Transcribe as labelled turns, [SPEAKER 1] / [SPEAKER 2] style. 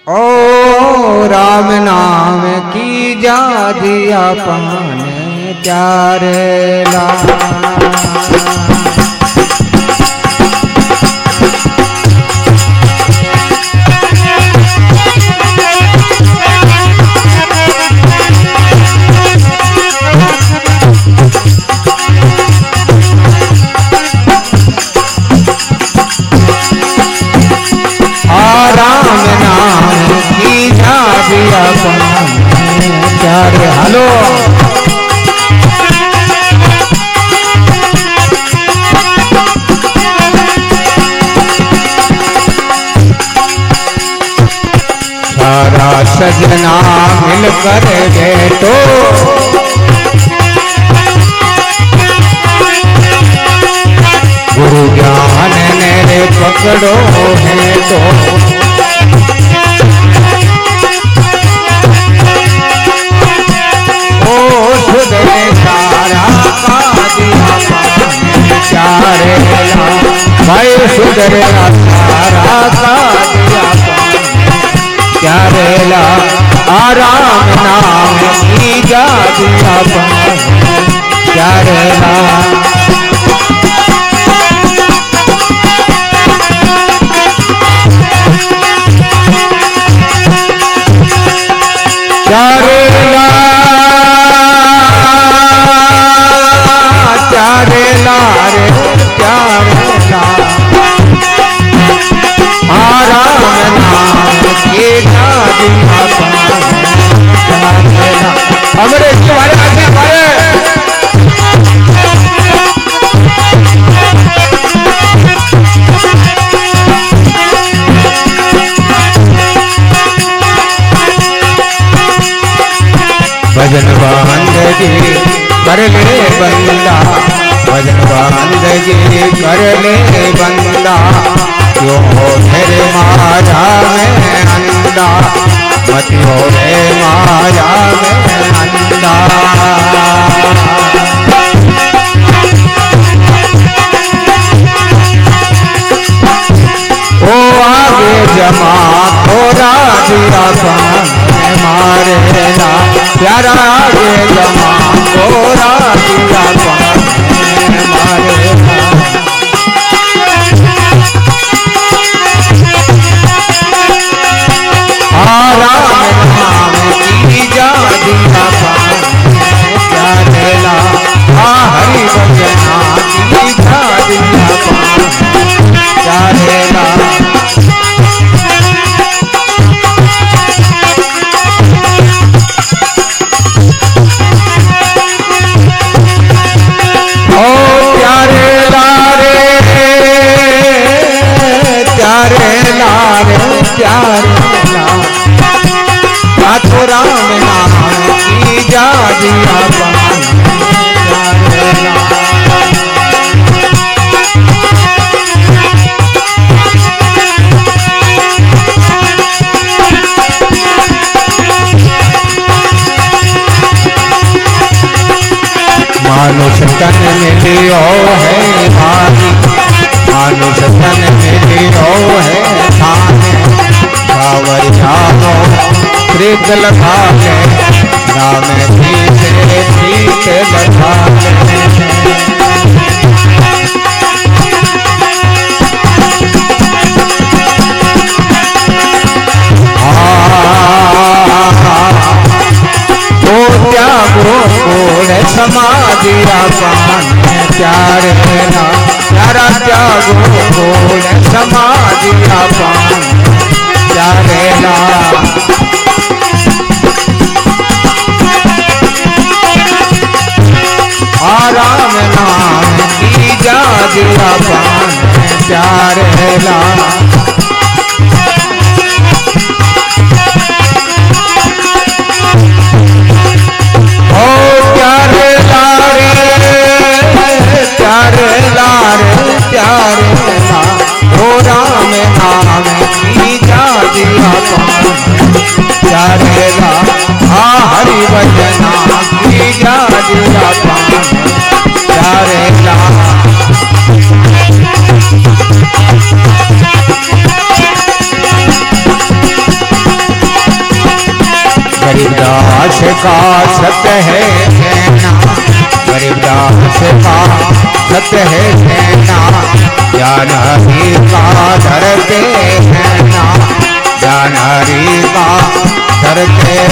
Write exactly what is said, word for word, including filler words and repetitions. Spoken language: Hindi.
[SPEAKER 1] ओ राम नाम की जा दिया पान प्यारे ला। प्यारे हेलो सारा सजना मिलकर बैठो गुरु ज्ञान मेरे पकड़ो है तो भाई सुधरे सारा का दिया प्यारे ला। आराम नाम की जा दिया प्यारे ला। प्यारे ला प्यारे ला रे प्यारे ला। आराम नाम के जा दिया प्यारे ला। हमरे तुम्हारे आगे हमारे भजन बंदगी कर ले बंदा भजन बंदगी कर ले बंदा क्यों हो तेरे माया में अंधा मत हो रे माया में अंधा। ओ आगे जमा थोड़ा दिया मारे ना प्यारा आगे जमा थोड़ा दिया मारे ना। आराम नाम की जा दिया प्यारे ला। हरि भजना की जा दिया प्यारे ला। प्यारे ला राम नाम की जा दिया प्यारे ला। मानुष तन मिलियो है भारी मानुष तन मिलियो है थाने सावर जानो प्रीत लगा के राम पीछे प्रीत लगा त्यागो कोड़ समाधि पान प्यारे ला। प्यारा त्यागो कोड़ समाधि पान प्यारे ला। आराम नाम की जा दिया पान प्यारे ला। प्यारे लारे प्यारे ला। ओ राम नाम की जा दिया प्यारे ला। आ हरि भजना की जा दिया प्यारे ला। गरीबदास का सत्य है कहना, गरीबदास का सत्य है कहना, ज्ञान हरि का धरते हैं ना, ज्ञान हरि का धरते